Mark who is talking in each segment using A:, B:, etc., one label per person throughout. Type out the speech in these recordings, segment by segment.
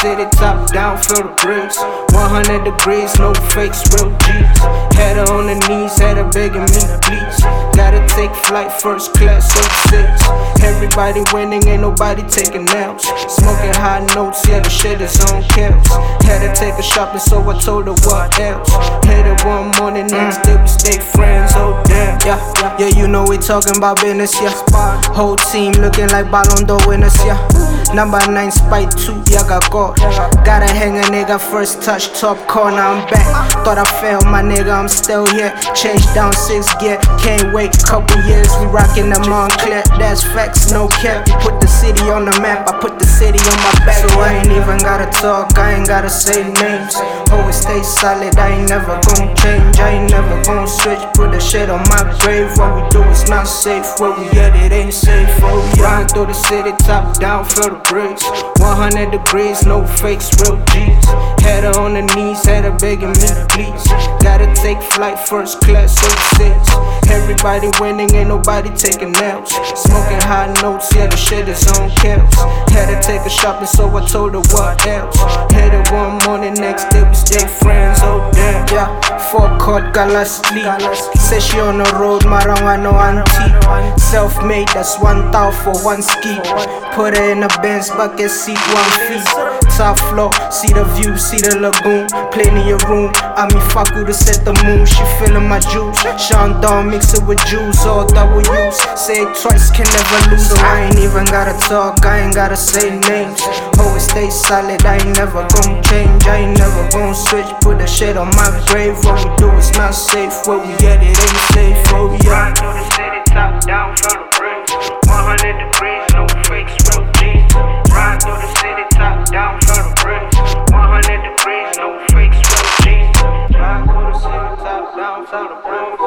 A: city, top down, feel the breeze. 100 degrees, no fakes, real G's. Had her on her knees, had her begging me, please. Gotta take flight, first class, 06. Everybody winning, ain't nobody taking L's. Smoking high notes, yeah, the shit is on caps. Had to take her shopping, so I told her what else. Hit her one morning, next day we stay friends, oh damn. Yeah, you know we talking about business, yeah. Whole team looking like Ballon d'Or winners, yeah. Number 9, Spike 2, yeah, got God. Gotta hang a nigga, first touch, top corner, I'm back. Thought I failed, my nigga, I'm still here. Changed down 6 gear, can't wait, couple years. We rockin' the Montclair, that's facts, no cap. Put the city on the map, I put the city on my back. So I ain't even gotta talk, I ain't gotta say names. Always stay solid, I ain't never gon' change. I ain't never gon' switch, put the shit on my grave. What we do is not safe, where we at it ain't safe. Oh, we ride through the city, top down, feel the breeze. 100 degrees, no fakes, real G's. Had her on her knees, had her begging me, please. Gotta take flight, first class, 06. Everybody winning, ain't nobody taking L's. Smoking high notes, yeah, the shit is on caps. Had to take her shopping, so I told her what else. Hit her one morning, next day we stay friends, oh damn. Yeah, forecourt, gala sleep. Say she on the road, marijuana auntie. Self-made, that's 1,000 for one ski. Put her in a Benz bucket seat, 1 feet. Top floor, see the view, see the lagoon. Plenty of room, I mean fuck who to set the moon. She feeling my juice, Sean Dawn mix it with juice, all W's. Say it twice, can never lose. So I ain't even gotta talk, I ain't gotta say names. Always stay solid, I ain't never gon' change. I ain't never gon' switch, put the shit on my grave. What we do is not safe, where we at it ain't safe, oh yeah. Ride through the city, top down, feel the breeze. 100 degrees, no fakes, real G's. Ride through the city, top down, feel the breeze. 100 degrees, no fakes, real G's. Ride through the city, top down, feel the breeze.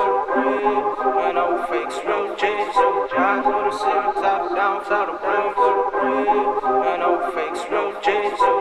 A: And no fakes, real G's. Ride through the city, top down, feel the breeze. And no fakes, real G's.